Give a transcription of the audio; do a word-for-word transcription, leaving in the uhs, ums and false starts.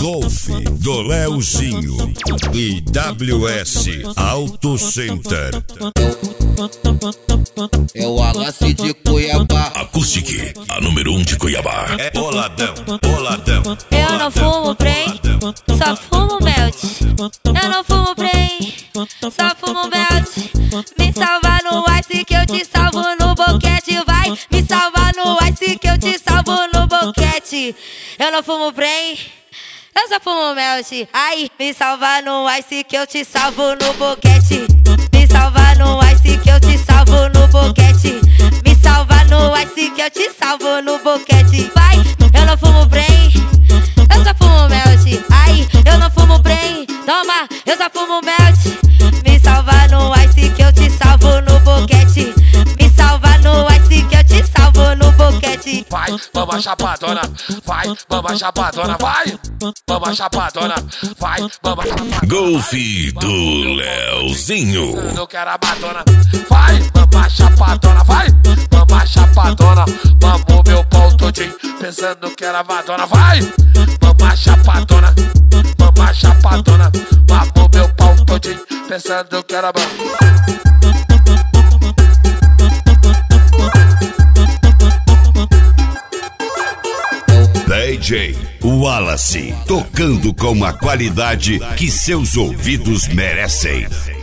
Golf do Leozinho e W S Auto Center. É o Wallace de Cuiabá. Acústica, a número um de Cuiabá. É boladão, boladão. Eu não fumo Prem, só fumo Melt. Eu não fumo Prem, só fumo Melt. Me salva no Ice que eu te salvo no boquete. Vai, me salva no Ice que eu te salvo no boquete. Eu não fumo Prem, eu só fumo Melt. Ai, me salva no Ice que eu te salvo no boquete. Me salva no Ice que eu te salvo no boquete. Me salva no Ice que eu te salvo no boquete. Vai, eu não fumo Prem, eu só fumo Melt. Ai, eu não fumo Prem, toma, eu só fumo Melt. Me salva no Ice que eu te salvo no boquete. Me salva no Ice que eu te salvo no boquete. Vai, vamos chapadona, vai, vamos chapadona, vai, vamos chapadona, vai, vamos chapadona. Golf do Leozinho. Eu quero a batona, vai, vamos chapadona, vai, vamos chapadona. Mamou meu pau todinho, pensando que era madonna, vai, vamos chapadona, vamos chapadona. Mamou meu pau todinho, pensando que era madonna. D J Wallace, tocando com a qualidade que seus ouvidos merecem.